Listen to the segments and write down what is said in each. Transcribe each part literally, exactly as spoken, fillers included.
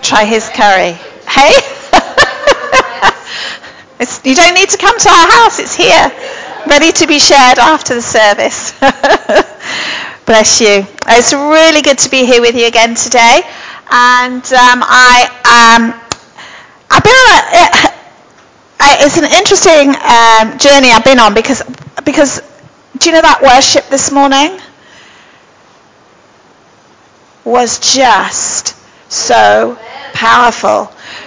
Try his curry. Hey? It's, you don't need to come to our house. It's here, ready to be shared after the service. Bless you. It's really good to be here with you again today. And um, I, um, I've been on a, uh, it's an interesting um, journey I've been on because, because, do you know that worship this morning was just so powerful.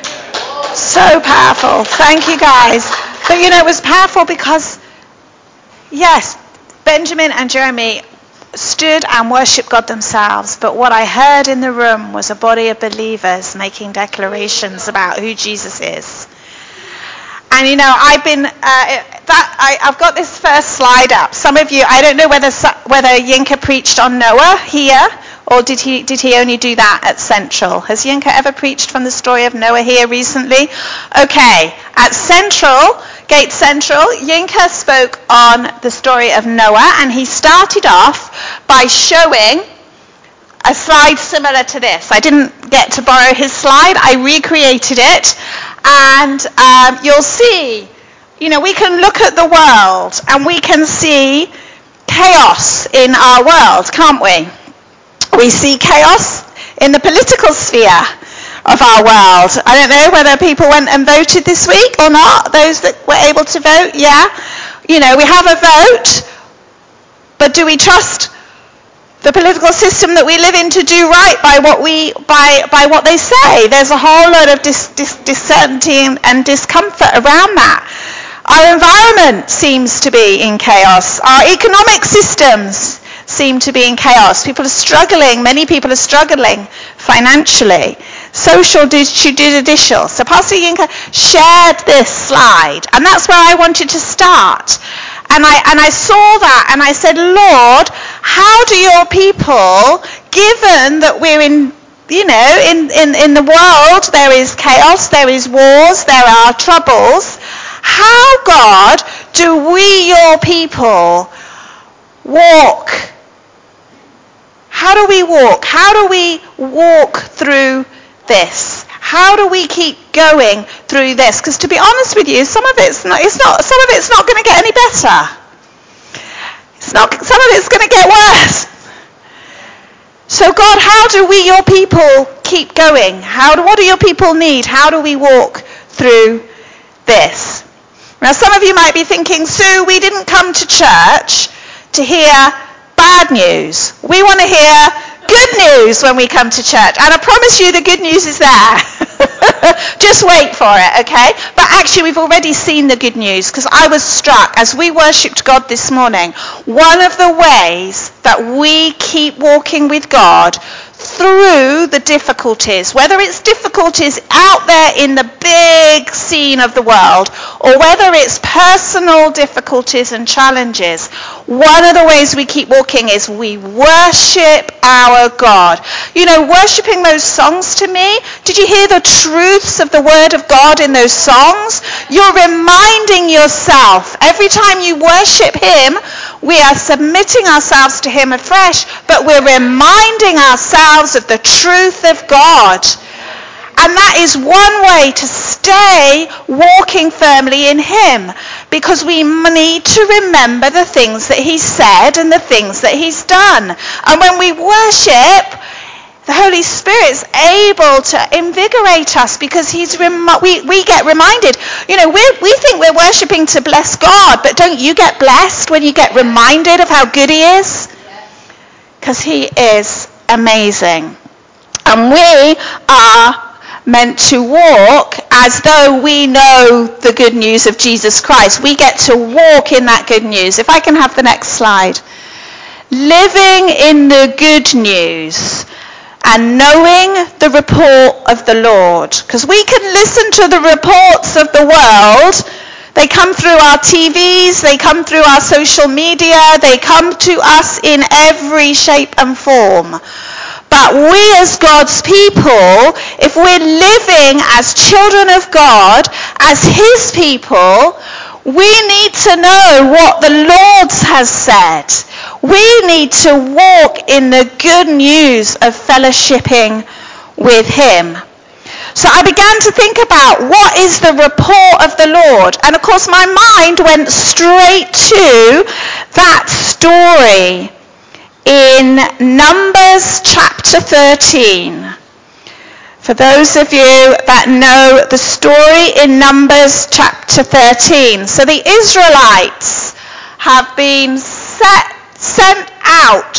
So powerful. Thank you, guys. But you know, it was powerful because, yes, Benjamin and Jeremy stood and worshipped God themselves. But what I heard in the room was a body of believers making declarations about who Jesus is. And you know, I've been, uh, that I, I've got this first slide up. Some of you, I don't know whether whether Yinka preached on Noah here, or did he did he only do that at Central? Has Yinka ever preached from the story of Noah here recently? Okay, at Central, Gate Central, Yinka spoke on the story of Noah, and he started off by showing a slide similar to this. I didn't get to borrow his slide. I recreated it. And um, you'll see, you know, we can look at the world and we can see chaos in our world, can't we? We see chaos in the political sphere of our world. I don't know whether people went and voted this week or not, those that were able to vote, yeah. You know, we have a vote, but do we trust the political system that we live in to do right by what we by by what they say? There's a whole lot of dis, dis, dissenting and discomfort around that. Our environment seems to be in chaos. Our economic systems seem to be in chaos. People are struggling. Many people are struggling financially. Social judicial. So Pastor Yinka shared this slide, and that's where I wanted to start. And I and I saw that, and I said, Lord, how do your people, given that we're in, you know, in, in, in the world, there is chaos, there is wars, there are troubles, how, God, do we, your people, walk? How do we walk? How do we walk through this? How do we keep going through this? Because to be honest with you, some of it's not, it's not, some of it's not going to get any better. It's not, some of it's going to get worse. So God, how do we, your people, keep going? How do, what do your people need? How do we walk through this? Now, some of you might be thinking, Sue, we didn't come to church to hear bad news. We want to hear good news when we come to church. And I promise you the good news is there. Just wait for it, okay? But actually, we've already seen the good news, because I was struck as we worshipped God this morning. One of the ways that we keep walking with God through the difficulties, whether it's difficulties out there in the big scene of the world, or whether it's personal difficulties and challenges, one of the ways we keep walking is we worship our God. You know, worshiping those songs, to me, did you hear the truths of the Word of God in those songs? You're reminding yourself, every time you worship Him, we are submitting ourselves to Him afresh, but we're reminding ourselves of the truth of God. And that is one way to stay walking firmly in Him, because we need to remember the things that He said and the things that He's done. And when we worship, the Holy Spirit's able to invigorate us, because he's rem- we, we get reminded. You know, we we think we're worshipping to bless God, but don't you get blessed when you get reminded of how good He is? Because He is amazing. And we are meant to walk as though we know the good news of Jesus Christ. We get to walk in that good news. If I can have the next slide. Living in the good news and knowing the report of the Lord. Because we can listen to the reports of the world. They come through our T Vs, they come through our social media, they come to us in every shape and form. But we as God's people, if we're living as children of God, as His people, we need to know what the Lord has said. We need to walk in the good news of fellowshipping with Him. So I began to think about what is the report of the Lord. And of course my mind went straight to that story in Numbers chapter thirteen. For those of you that know the story in Numbers chapter thirteen. So the Israelites have been set, sent out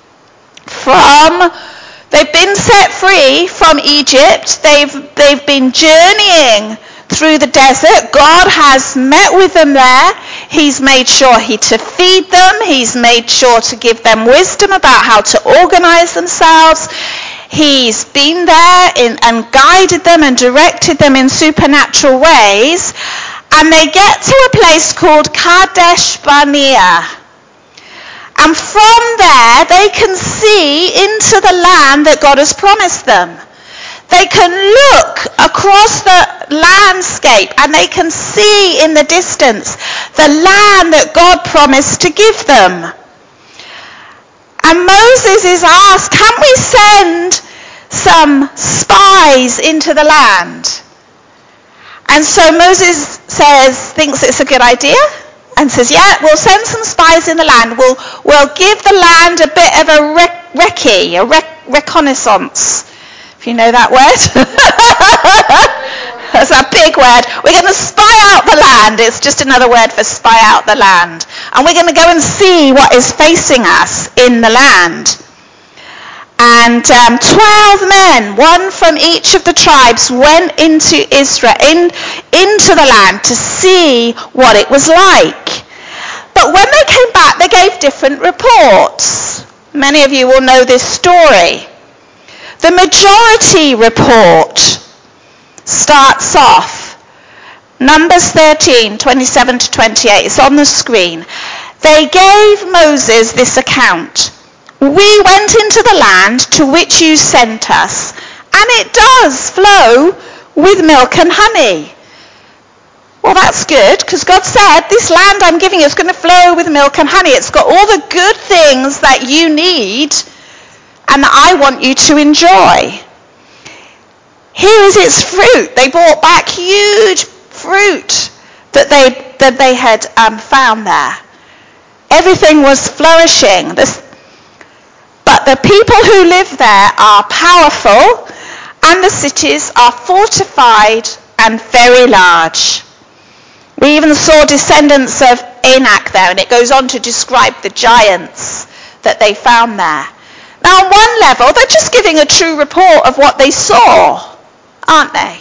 from, they've been set free from Egypt. They've, they've been journeying through the desert. God has met with them there. He's made sure he to feed them. He's made sure to give them wisdom about how to organize themselves. He's been there in, and guided them and directed them in supernatural ways. And they get to a place called Kadesh Barnea. And from there, they can see into the land that God has promised them. They can look across the landscape and they can see in the distance the land that God promised to give them. And Moses is asked, can we send some spies into the land? And so Moses says, thinks it's a good idea and says, yeah, we'll send some spies in the land. We'll, we'll give the land a bit of a rec- recce, a rec- reconnaissance. If you know that word. That's a big word. We're going to spy out the land. It's just another word for spy out the land. And we're going to go and see what is facing us in the land. And um, twelve men, one from each of the tribes, went into Israel, in, into the land to see what it was like. But when they came back, they gave different reports. Many of you will know this story. The majority report starts off, Numbers thirteen, twenty-seven to twenty-eight. It's on the screen. They gave Moses this account. We went into the land to which you sent us, and it does flow with milk and honey. Well, that's good, because God said, this land I'm giving you is going to flow with milk and honey. It's got all the good things that you need and that I want you to enjoy. Here is its fruit. They brought back huge fruit that they, that they had um, found there. Everything was flourishing. This, but the people who live there are powerful, and the cities are fortified and very large. We even saw descendants of Anak there, and it goes on to describe the giants that they found there. Now, on one level, they're just giving a true report of what they saw, aren't they?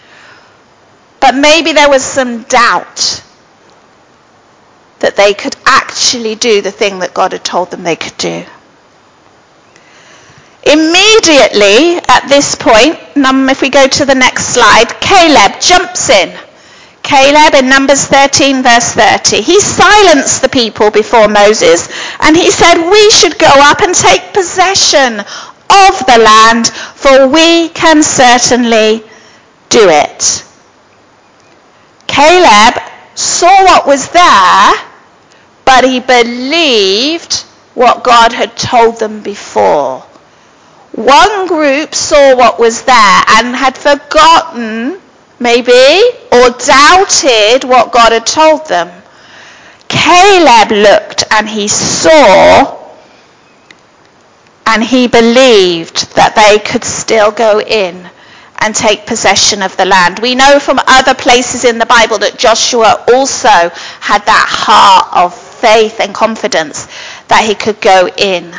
But maybe there was some doubt that they could actually do the thing that God had told them they could do. Immediately at this point, if we go to the next slide, Caleb jumps in. Caleb in Numbers thirteen verse thirty. He silenced the people before Moses, and he said, we should go up and take possession of the land, for we can certainly do it. Caleb saw what was there, but he believed what God had told them before. One group saw what was there and had forgotten, maybe, or doubted what God had told them. Caleb looked and he saw and he believed that they could still go in and take possession of the land. We know from other places in the Bible that Joshua also had that heart of faith and confidence that he could go in.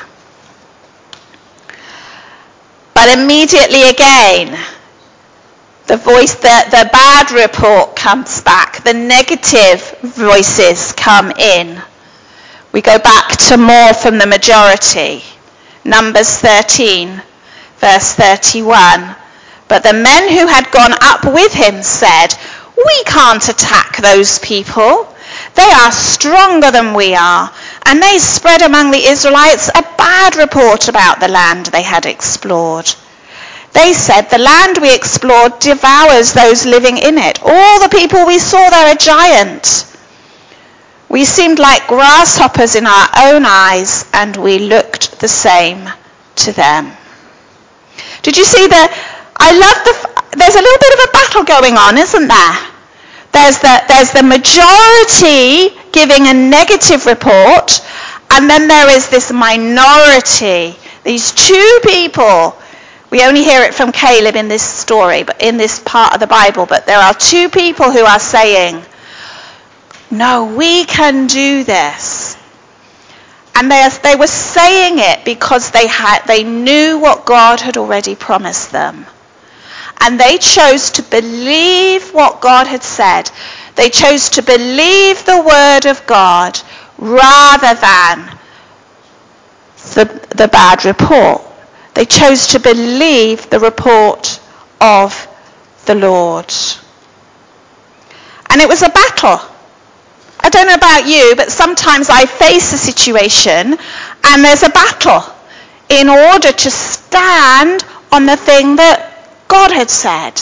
But immediately again, the voice, the, the bad report comes back. The negative voices come in. We go back to more from the majority. Numbers thirteen, verse thirty-one. But the men who had gone up with him said, we can't attack those people. They are stronger than we are. And they spread among the Israelites a bad report about the land they had explored. They said, the land we explored devours those living in it. All the people we saw there are giants. We seemed like grasshoppers in our own eyes, and we looked the same to them. Did you see the, I love the, there's there's a little bit of a battle going on, isn't there? There's the, there's the majority giving a negative report, and then there is this minority, these two people. We only hear it from Caleb in this story, but in this part of the Bible, but there are two people who are saying, no, we can do this. And they, they were saying it because they had, they knew what God had already promised them. And they chose to believe what God had said. They chose to believe the word of God rather than the, the bad report. They chose to believe the report of the Lord. And it was a battle. I don't know about you, but sometimes I face a situation and there's a battle in order to stand on the thing that God had said.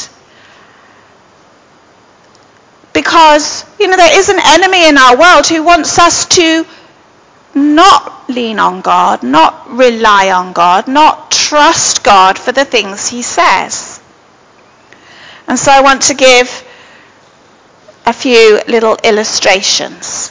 Because, you know, there is an enemy in our world who wants us to not lean on God, not rely on God, not trust God for the things he says. And so I want to give a few little illustrations.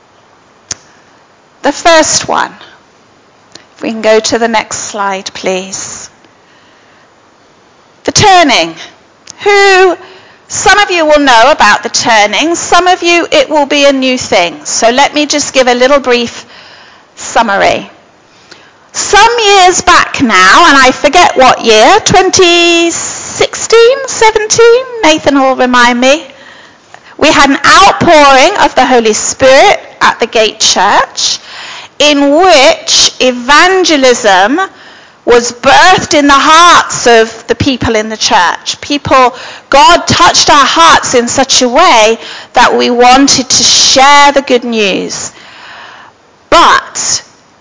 The first one, if we can go to the next slide, please. The turning. Who, some of you will know about the turning, some of you it will be a new thing. So let me just give a little brief summary. Some years back now, and I forget what year, twenty sixteen, seventeen, Nathan will remind me, we had an outpouring of the Holy Spirit at the Gate Church in which evangelism was birthed in the hearts of the people in the church. People, God touched our hearts in such a way that we wanted to share the good news. But,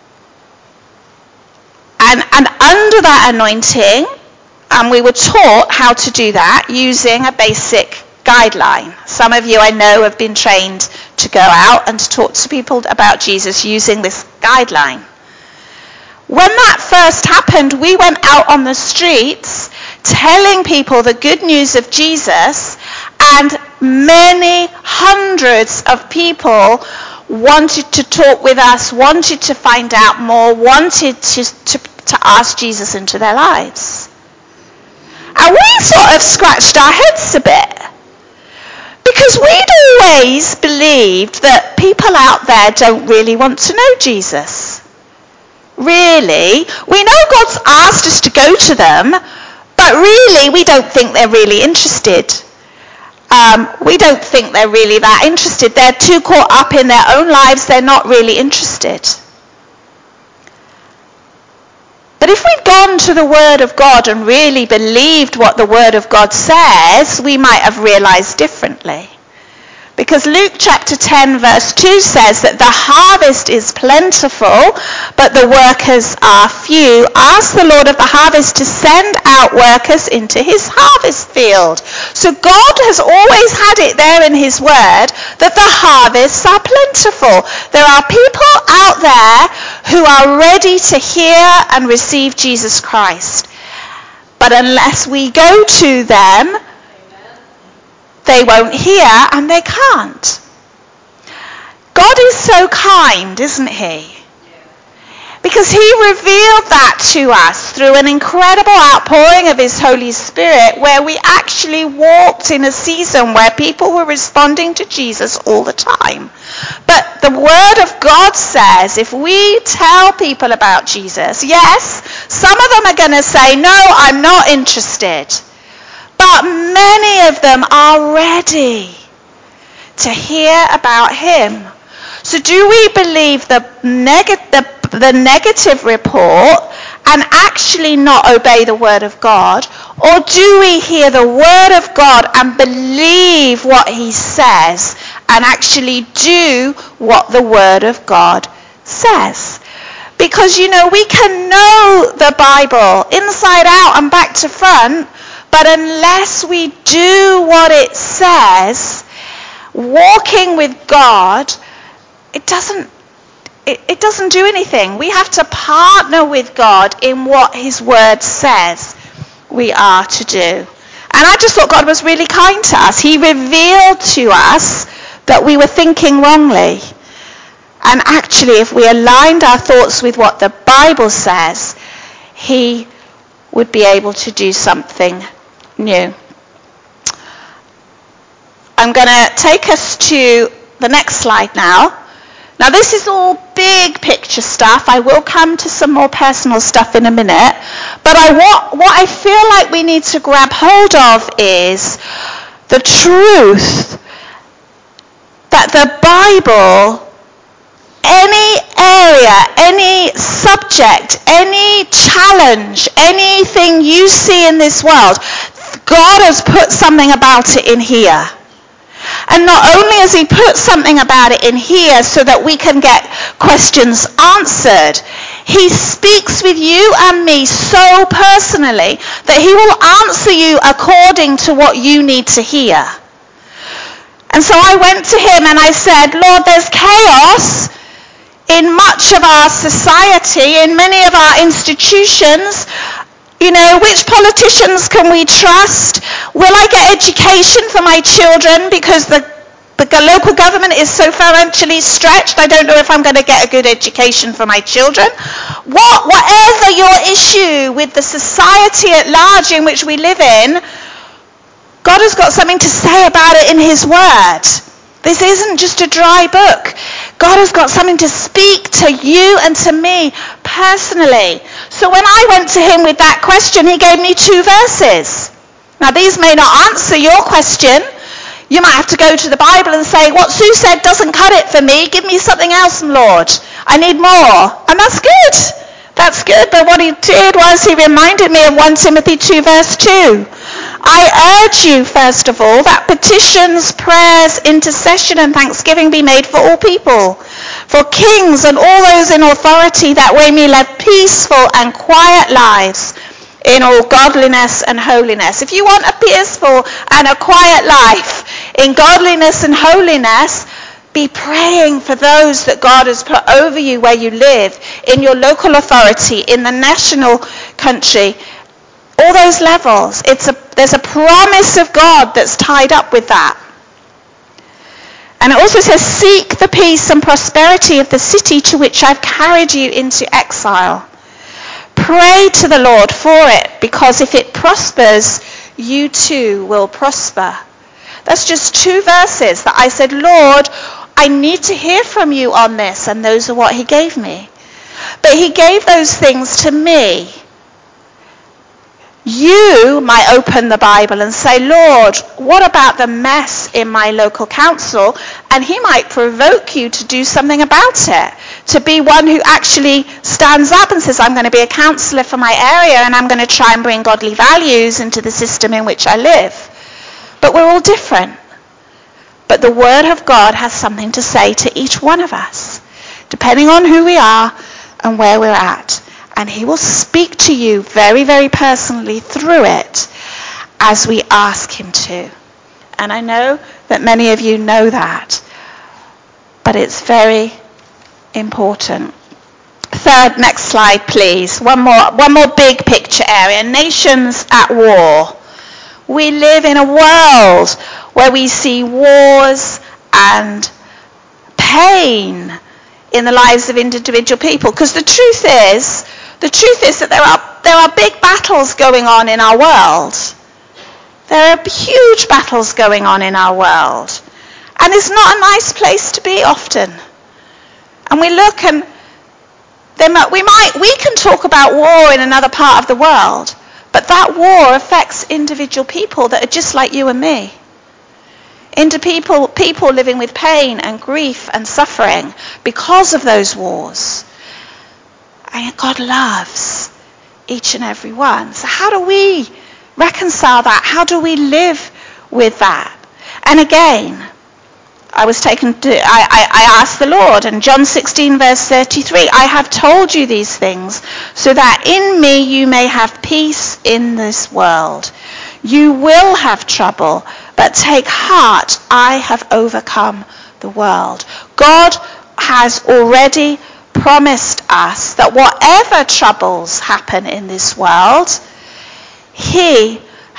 and, and under that anointing, and we were taught how to do that using a basic guideline. Some of you I know have been trained to go out and to talk to people about Jesus using this guideline. When that first happened, we went out on the streets telling people the good news of Jesus, and many hundreds of people wanted to talk with us, wanted to find out more, wanted to, to, to ask Jesus into their lives. And we sort of scratched our heads a bit, because we'd always believed that people out there don't really want to know Jesus. Really, we know God's asked us to go to them, but really we don't think they're really interested. Um, we don't think they're really that interested. They're too caught up in their own lives, they're not really interested. But if we'd gone to the Word of God and really believed what the Word of God says, we might have realized differently. Because Luke chapter ten verse two says that the harvest is plentiful, but the workers are few. Ask the Lord of the harvest to send out workers into his harvest field. So God has always had it there in his word that the harvests are plentiful. There are people out there who are ready to hear and receive Jesus Christ. But unless we go to them, they won't hear and they can't. God is so kind, isn't he? Because he revealed that to us through an incredible outpouring of his Holy Spirit, where we actually walked in a season where people were responding to Jesus all the time. But the Word of God says if we tell people about Jesus, yes, some of them are going to say, no, I'm not interested. But many of them are ready to hear about him. So do we believe the, neg- the, the negative report and actually not obey the word of God? Or do we hear the word of God and believe what he says and actually do what the word of God says? Because, you know, we can know the Bible inside out and back to front, but unless we do what it says, walking with God, it doesn't it, it doesn't do anything. We have to partner with God in what his word says we are to do. And I just thought God was really kind to us. He revealed to us that we were thinking wrongly. And actually, if we aligned our thoughts with what the Bible says, he would be able to do something new. I'm going to take us to the next slide now. Now, this is all big picture stuff. I will come to some more personal stuff in a minute. But I what, what I feel like we need to grab hold of is the truth that the Bible, any area, any subject, any challenge, anything you see in this world, God has put something about it in here. And not only has he put something about it in here so that we can get questions answered, he speaks with you and me so personally that he will answer you according to what you need to hear. And so I went to him and I said, Lord, there's chaos in much of our society, in many of our institutions. You know, which politicians can we trust? Will I get education for my children because the, the local government is so financially stretched? I don't know if I'm going to get a good education for my children. What, whatever your issue with the society at large in which we live in, God has got something to say about it in his word. This isn't just a dry book. God has got something to speak to you and to me personally. So when I went to him with that question, he gave me two verses. Now these may not answer your question. You might have to go to the Bible and say, what Sue said doesn't cut it for me. Give me something else, Lord. I need more. And that's good. That's good. But what he did was he reminded me of First Timothy two verse two. I urge you, first of all, that petitions, prayers, intercession, and thanksgiving be made for all people, for kings and all those in authority, that we may live peaceful and quiet lives in all godliness and holiness. If you want a peaceful and a quiet life in godliness and holiness, be praying for those that God has put over you where you live, in your local authority, in the national country, all those levels. It's a, there's a promise of God that's tied up with that. And it also says, seek the peace and prosperity of the city to which I've carried you into exile. Pray to the Lord for it, because if it prospers, you too will prosper. That's just two verses that I said, Lord, I need to hear from you on this. And those are what he gave me. But he gave those things to me. You might open the Bible and say, Lord, what about the mess in my local council? And he might provoke you to do something about it, to be one who actually stands up and says, I'm going to be a counsellor for my area and I'm going to try and bring godly values into the system in which I live. But we're all different. But the Word of God has something to say to each one of us, depending on who we are and where we're at. And he will speak to you very, very personally through it as we ask him to. And I know that many of you know that. But it's very important. Third, next slide, please. One more, one more big picture area. Nations at war. We live in a world where we see wars and pain in the lives of individual people. Because the truth is, The truth is that there are there are big battles going on in our world. There are huge battles going on in our world. And it's not a nice place to be often. And we look and there might, we might we can talk about war in another part of the world, but that war affects individual people that are just like you and me. Into people people living with pain and grief and suffering because of those wars. And God loves each and every one. So how do we reconcile that? How do we live with that? And again, I was taken to, I, I, I asked the Lord, in John sixteen verse thirty-three, I have told you these things so that in me you may have peace in this world. You will have trouble, but take heart, I have overcome the world. God has already promised us that whatever troubles happen in this world, he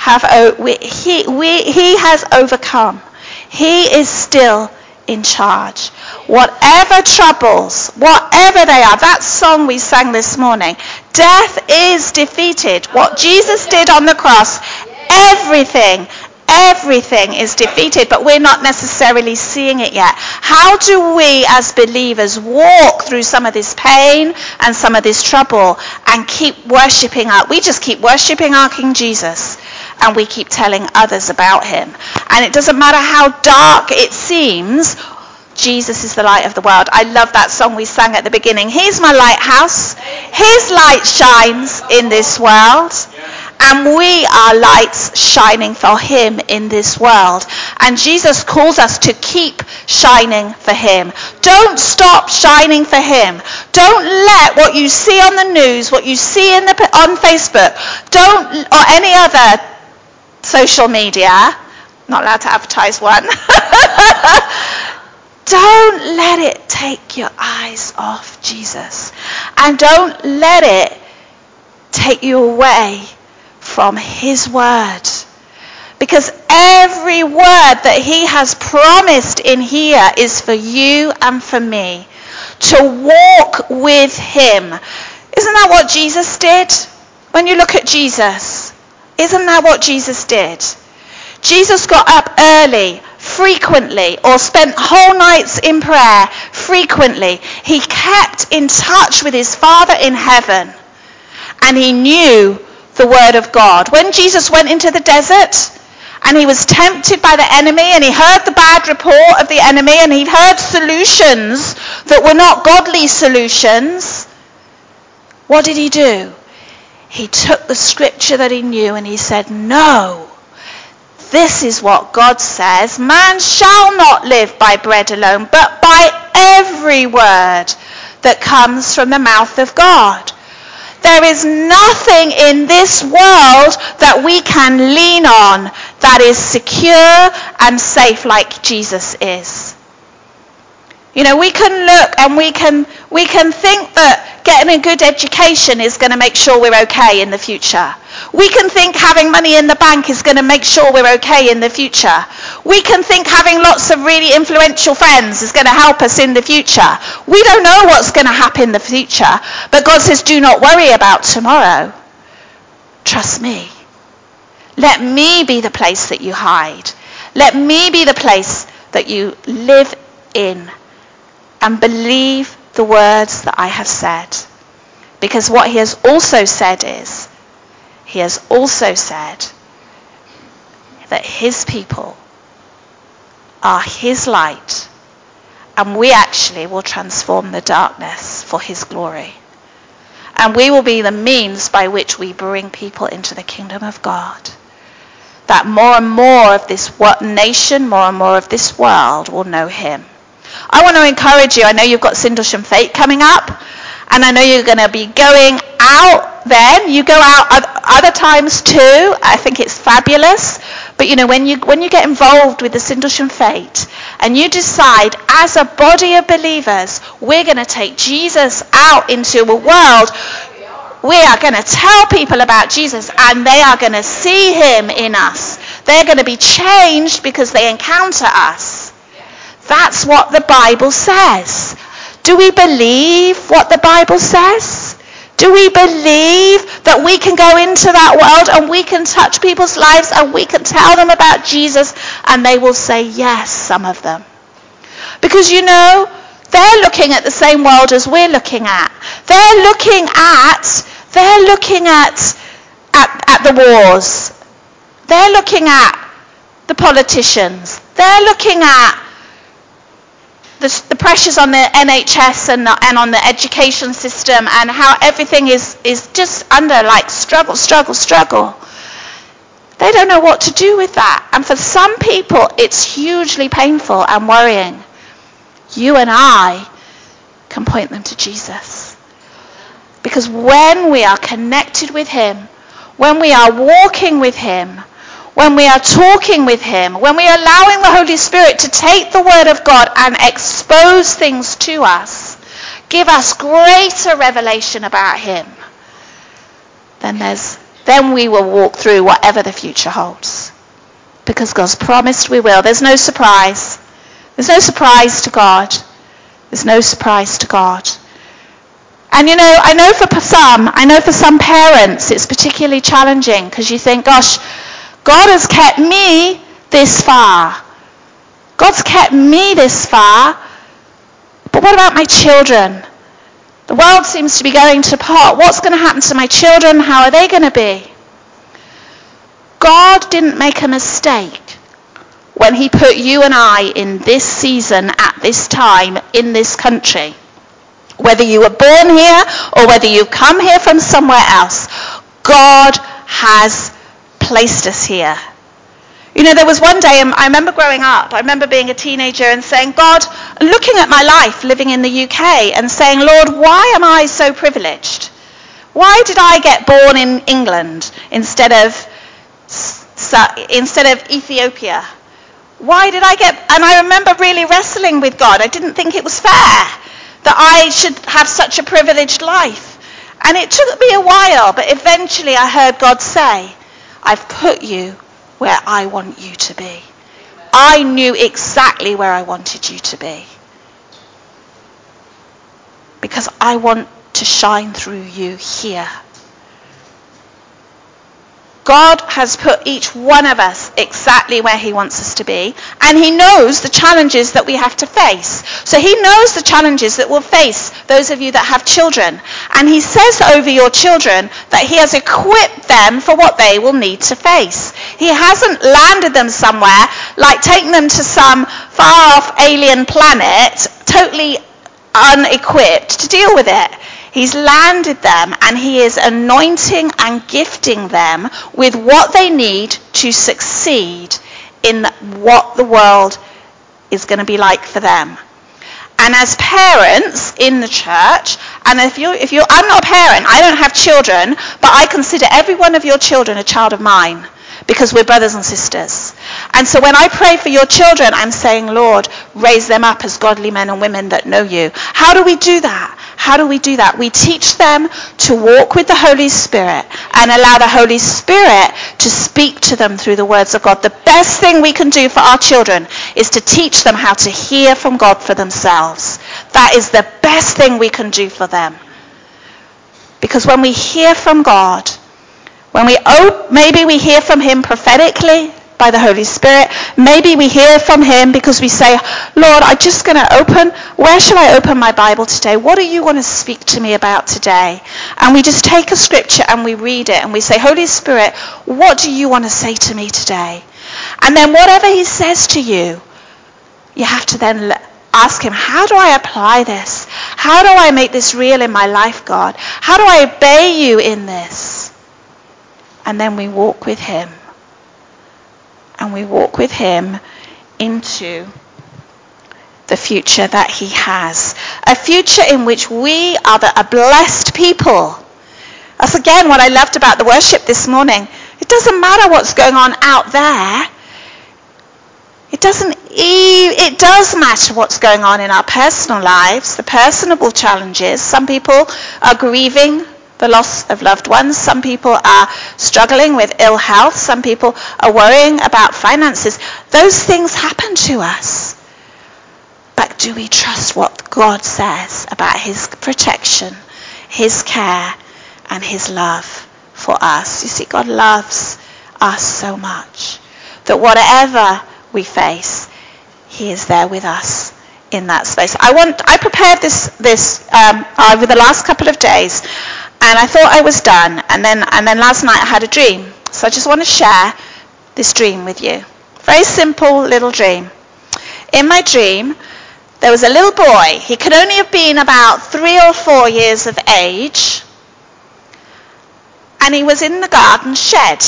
have o- we, he, we, he has overcome. He is still in charge. Whatever troubles, whatever they are, that song we sang this morning, death is defeated. What Jesus did on the cross, everything, everything is defeated, but we're not necessarily seeing it yet. How do we as believers walk through some of this pain and some of this trouble and keep worshipping our, we just keep worshipping our King Jesus, and we keep telling others about him. And it doesn't matter how dark it seems, Jesus is the light of the world. I love that song we sang at the beginning. He's my lighthouse. His light shines in this world. And we are lights shining for him in this world. And Jesus calls us to keep shining for him. Don't stop shining for him. Don't let what you see on the news, what you see in the, on Facebook, don't, or any other social media, not allowed to advertise one, don't let it take your eyes off Jesus. And don't let it take you away from his word. Because every word that he has promised in here is for you and for me. To walk with him. Isn't that what Jesus did? When you look at Jesus, isn't that what Jesus did? Jesus got up early, frequently, or spent whole nights in prayer, frequently. He kept in touch with his Father in heaven, and he knew the word of God. When Jesus went into the desert and he was tempted by the enemy, and he heard the bad report of the enemy, and he heard solutions that were not godly solutions, what did he do? He took the scripture that he knew and he said, no, this is what God says. Man shall not live by bread alone, but by every word that comes from the mouth of God. There is nothing in this world that we can lean on that is secure and safe like Jesus is. You know, we can look and we can we can think that getting a good education is going to make sure we're okay in the future. We can think having money in the bank is going to make sure we're okay in the future. We can think having lots of really influential friends is going to help us in the future. We don't know what's going to happen in the future, but God says, do not worry about tomorrow. Trust me. Let me be the place that you hide. Let me be the place that you live in. And believe the words that I have said. Because what he has also said is, he has also said that his people are his light, and we actually will transform the darkness for his glory. And we will be the means by which we bring people into the kingdom of God. That more and more of this nation, more and more of this world will know him. I want to encourage you. I know you've got Sindlesham Fete coming up, and I know you're going to be going out then. You go out other times too. I think it's fabulous. But you know, when you when you get involved with the Sindlesham Fete and you decide as a body of believers, we're going to take Jesus out into a world, we are going to tell people about Jesus, and they are going to see him in us. They're going to be changed because they encounter us. That's what the Bible says. Do we believe what the Bible says? Do we believe that we can go into that world and we can touch people's lives and we can tell them about Jesus and they will say yes, some of them? Because you know, they're looking at the same world as we're looking at. They're looking at, they're looking at, at, at the wars. They're looking at the politicians. They're looking at The, the pressures on the N H S and, the, and on the education system, and how everything is, is just under like struggle, struggle, struggle. They don't know what to do with that. And for some people, it's hugely painful and worrying. You and I can point them to Jesus. Because when we are connected with him, when we are walking with him, when we are talking with him, when we are allowing the Holy Spirit to take the word of God and expose things to us, give us greater revelation about him, then there's then we will walk through whatever the future holds. Because God's promised we will. There's no surprise. There's no surprise to God. There's no surprise to God. And you know, I know for some, I know for some parents it's particularly challenging because you think, gosh, God has kept me this far. God's kept me this far. But what about my children? The world seems to be going to pot. What's going to happen to my children? How are they going to be? God didn't make a mistake when he put you and I in this season at this time in this country. Whether you were born here or whether you've come here from somewhere else, God has placed us here. You know, there was one day, I remember growing up, I remember being a teenager and saying, God, looking at my life living in the U K and saying, Lord, why am I so privileged? Why did I get born in England instead of instead of Ethiopia? Why did I get, and I remember really wrestling with God. I didn't think it was fair that I should have such a privileged life. And it took me a while, but eventually I heard God say, I've put you where I want you to be. I knew exactly where I wanted you to be. Because I want to shine through you here. God has put each one of us exactly where he wants us to be, and he knows the challenges that we have to face. So he knows the challenges that will face those of you that have children. And he says over your children that he has equipped them for what they will need to face. He hasn't landed them somewhere, like taking them to some far-off alien planet, totally unequipped to deal with it. He's landed them and he is anointing and gifting them with what they need to succeed in what the world is going to be like for them. And as parents in the church, and if you if you I'm not a parent, I don't have children, but I consider every one of your children a child of mine because we're brothers and sisters. And so when I pray for your children, I'm saying, Lord, raise them up as godly men and women that know you. How do we do that? How do we do that? We teach them to walk with the Holy Spirit and allow the Holy Spirit to speak to them through the words of God. The best thing we can do for our children is to teach them how to hear from God for themselves. That is the best thing we can do for them. Because when we hear from God, when we oh, maybe we hear from him prophetically, by the Holy Spirit. Maybe we hear from him because we say, Lord, I'm just going to open, where shall I open my Bible today? What do you want to speak to me about today? And we just take a scripture and we read it and we say, Holy Spirit, what do you want to say to me today? And then whatever he says to you, you have to then ask him, how do I apply this? How do I make this real in my life, God? How do I obey you in this? And then we walk with him. And we walk with him into the future that he has. A future in which we are the, a blessed people. That's again what I loved about the worship this morning. It doesn't matter what's going on out there. It doesn't e- it does matter what's going on in our personal lives, the personable challenges. Some people are grieving the loss of loved ones. Some people are struggling with ill health. Some people are worrying about finances. Those things happen to us. But do we trust what God says about his protection, his care, and his love for us? You see, God loves us so much that whatever we face, he is there with us in that space. I want. I prepared this this um, over the last couple of days. And I thought I was done, and then and then last night I had a dream. So I just want to share this dream with you. Very simple little dream. In my dream, there was a little boy. He could only have been about three or four years of age. And he was in the garden shed.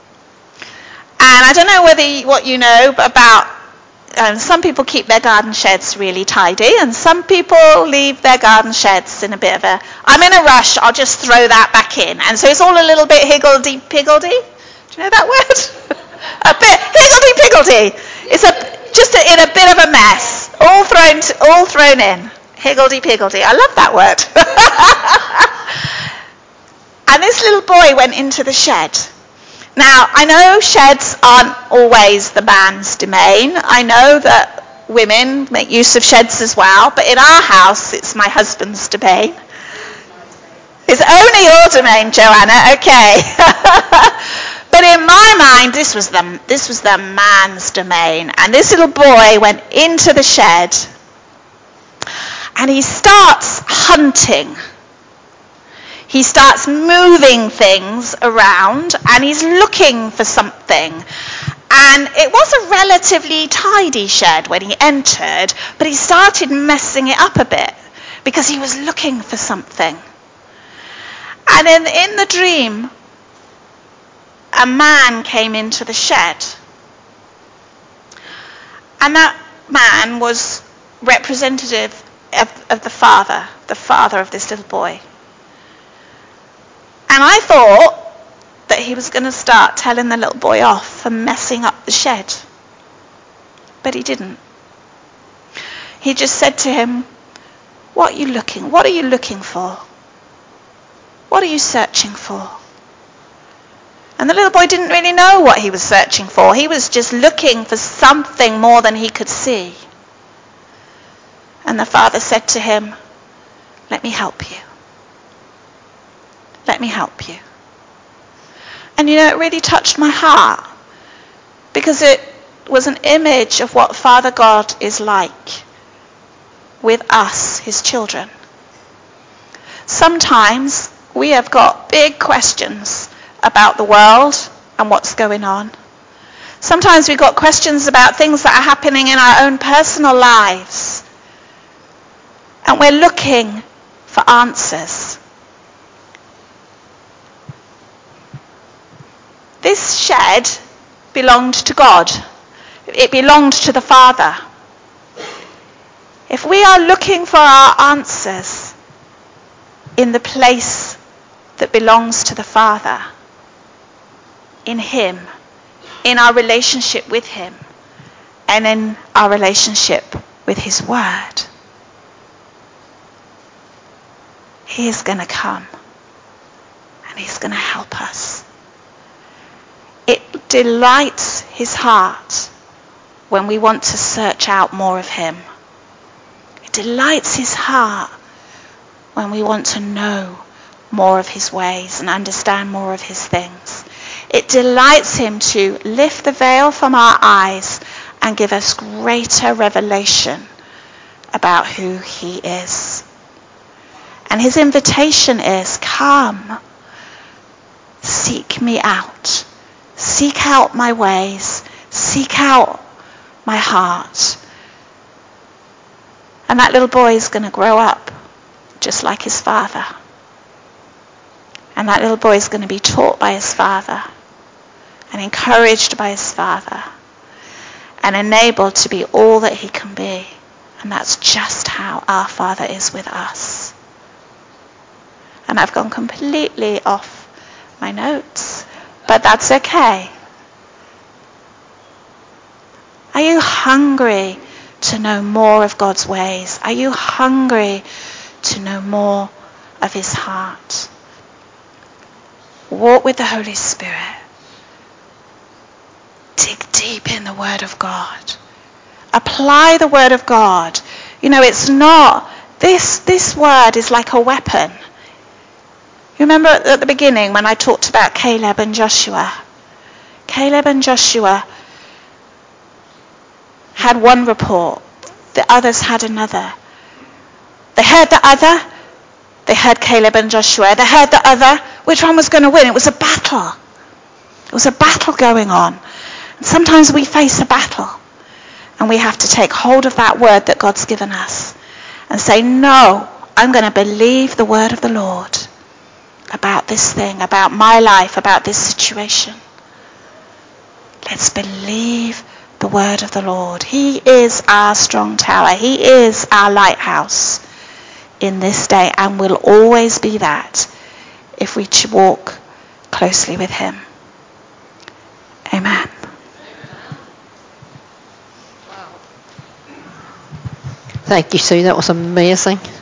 And I don't know whether you, what you know about, um, some people keep their garden sheds really tidy, and some people leave their garden sheds in a bit of a, I'm in a rush, I'll just throw that back in. And so it's all a little bit higgledy-piggledy. Do you know that word? a bit higgledy-piggledy. It's a, just a, in a bit of a mess. All thrown, to, all thrown in. Higgledy-piggledy. I love that word. And this little boy went into the shed. Now, I know sheds aren't always the man's domain. I know that women make use of sheds as well, but in our house, it's my husband's domain. It's only your domain, Joanna, okay. But in my mind, this was the this was the man's domain. And this little boy went into the shed and he starts hunting. He starts moving things around and he's looking for something. And it was a relatively tidy shed when he entered, but he started messing it up a bit because he was looking for something. And in, in the dream, a man came into the shed. And that man was representative of, of the father, the father of this little boy. And I thought that he was going to start telling the little boy off for messing up the shed. But he didn't. He just said to him, What are you looking? What are you looking for? What are you searching for? And the little boy didn't really know what he was searching for. He was just looking for something more than he could see. And the father said to him, Let me help you. Let me help you. And you know, it really touched my heart because it was an image of what Father God is like with us, his children. Sometimes we have got big questions about the world and what's going on. Sometimes we've got questions about things that are happening in our own personal lives. And we're looking for answers. This shed belonged to God. It belonged to the Father. If we are looking for our answers in the place that belongs to the Father, in him, in our relationship with him, and in our relationship with his word, he is going to come and he's going to help us. It delights his heart when we want to search out more of him. It delights his heart when we want to know more of his ways and understand more of his things. It delights him to lift the veil from our eyes and give us greater revelation about who he is. And his invitation is, come, seek me out. Seek out my ways. Seek out my heart. And that little boy is going to grow up just like his father. And that little boy is going to be taught by his father and encouraged by his father and enabled to be all that he can be. And that's just how our Father is with us. And I've gone completely off my notes, but that's okay. Are you hungry to know more of God's ways? Are you hungry to know more of his heart? Walk with the Holy Spirit. Dig deep in the Word of God. Apply the Word of God. You know, it's not, this, this Word is like a weapon. You remember at the beginning when I talked about Caleb and Joshua? Caleb and Joshua had one report. The others had another. They heard the other. They heard Caleb and Joshua. They heard the other. Which one was going to win? It was a battle. It was a battle going on. And sometimes we face a battle. And we have to take hold of that word that God's given us. And say, no, I'm going to believe the word of the Lord about this thing, about my life, about this situation. Let's believe the word of the Lord. He is our strong tower. He is our lighthouse in this day and will always be that if we walk closely with him. Amen. Thank you, Sue. That was amazing.